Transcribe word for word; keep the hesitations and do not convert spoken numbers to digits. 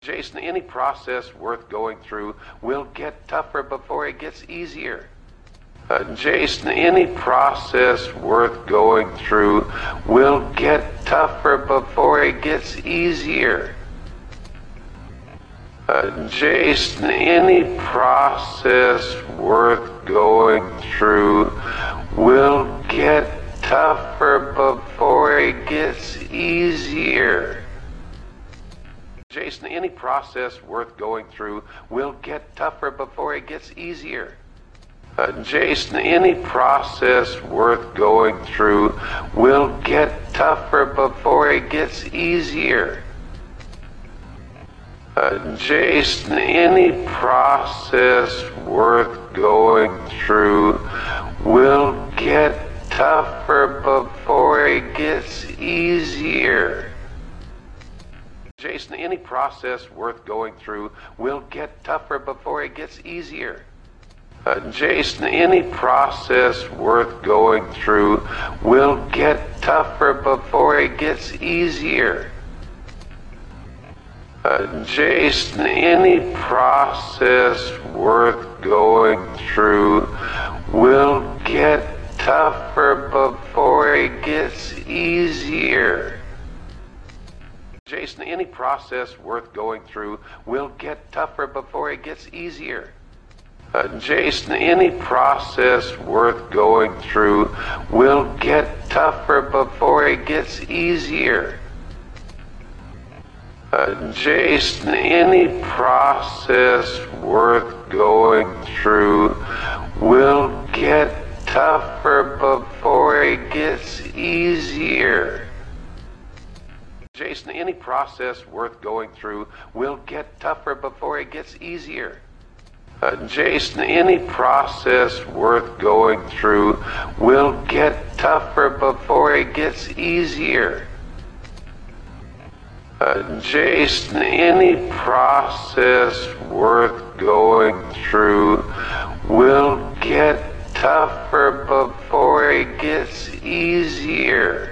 Jason, any process worth going through will get tougher before it gets easier. Uh, Jason, any process worth going through will get tougher before it gets easier. Uh, Jason, any process worth going through will get tougher before it gets easier. Jason, any process worth going through will get tougher before it gets easier. Uh, Jason, any process worth going through will get tougher before it gets easier. Uh, Jason, any process worth going through will get tougher before it gets easier. Jason, any process worth going through will get tougher before it gets easier. Uh, Jason, any process worth going through will get tougher before it gets easier. Uh, Jason, any process worth going through will get tougher before it gets easier. Jason, any process worth going through will get tougher before it gets easier. Uh, Jason, any process worth going through will get tougher before it gets easier. Uh, Jason, any process worth going through will get tougher before it gets easier. Jason, any process worth going through will get tougher before it gets easier. Uh, Jason, any process worth going through will get tougher before it gets easier. Uh, Jason, any process worth going through will get tougher before it gets easier.